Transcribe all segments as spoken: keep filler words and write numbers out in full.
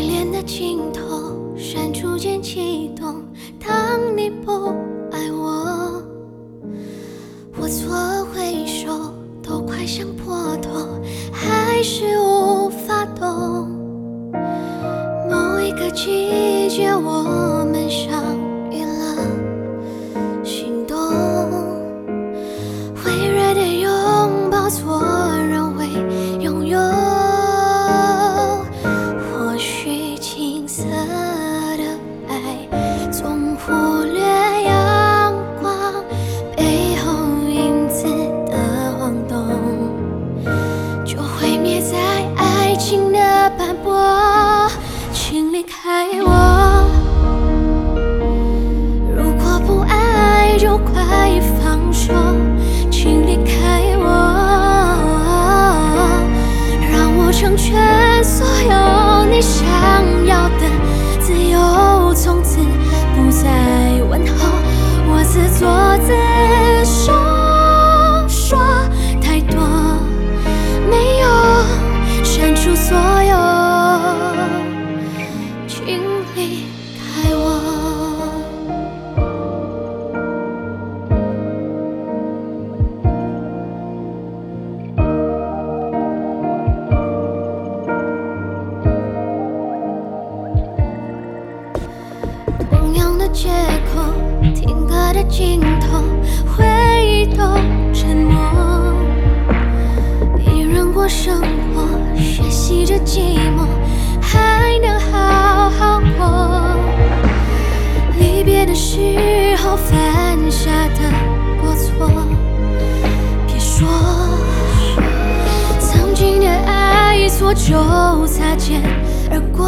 恋的尽头，闪逐渐启动。当你不爱我，我做回首，都快想破头，还是无法懂。某一个季节，我们相遇了，心动。微热的拥抱，错认为拥有。或许青涩的爱，总忽略阳光背后影子的晃动，就毁灭在爱情的斑驳。请离开我，如果不爱就快放手。请离开我，让我成全所有你想要的自由，从此不再问候。我自作自受，说太多没有删除所有，请离开我。同样的借口，听歌的尽头，回忆都沉默。一人过生活，学习着寂寞，还能好好过。离别的时候犯下的过错，别说曾经的爱错就擦肩而过。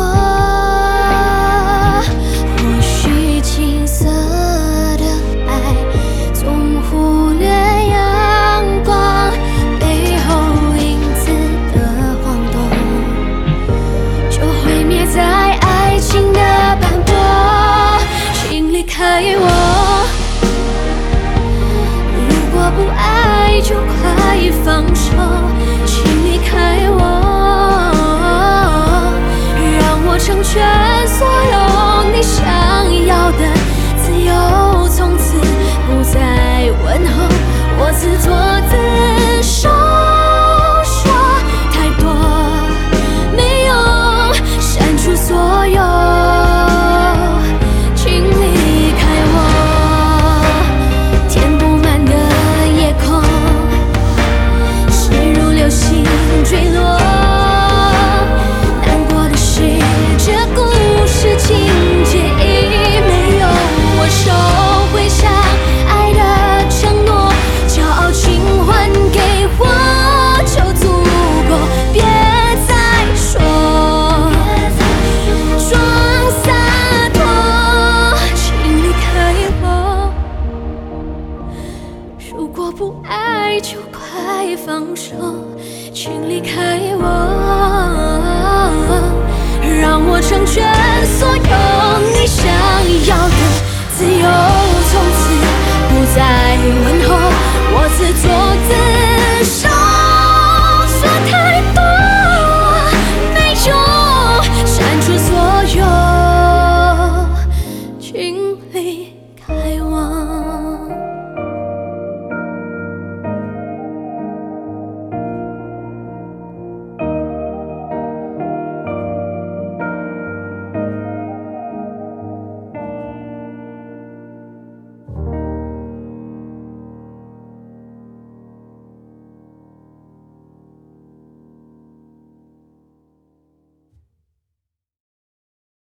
或许青涩的爱，总忽略阳光背后影子的晃动，就毁灭在爱情的斑驳。请离开我，如果不爱就快